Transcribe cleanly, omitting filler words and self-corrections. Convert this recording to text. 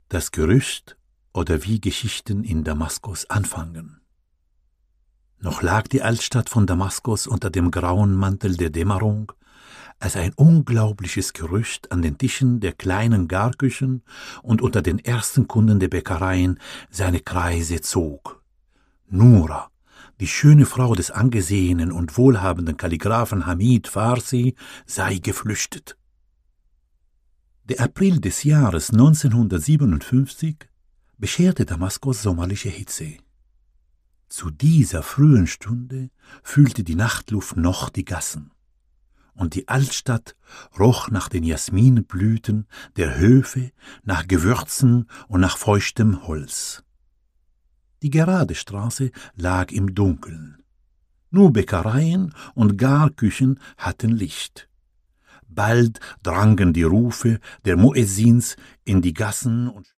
Das Gerücht oder wie Geschichten in Damaskus anfangen. Noch lag die Altstadt von Damaskus unter dem grauen Mantel der Dämmerung, als ein unglaubliches Gerücht an den Tischen der kleinen Garküchen und unter den ersten Kunden der Bäckereien seine Kreise zog. Nura, die schöne Frau des angesehenen und wohlhabenden Kalligraphen Hamid Farsi, sei geflüchtet. Der April des Jahres 1957 bescherte Damaskus sommerliche Hitze. Zu dieser frühen Stunde fühlte die Nachtluft noch die Gassen, und die Altstadt roch nach den Jasminblüten der Höfe, nach Gewürzen und nach feuchtem Holz. Die gerade Straße lag im Dunkeln. Nur Bäckereien und Garküchen hatten Licht. Bald drangen die Rufe der Muezzins in die Gassen und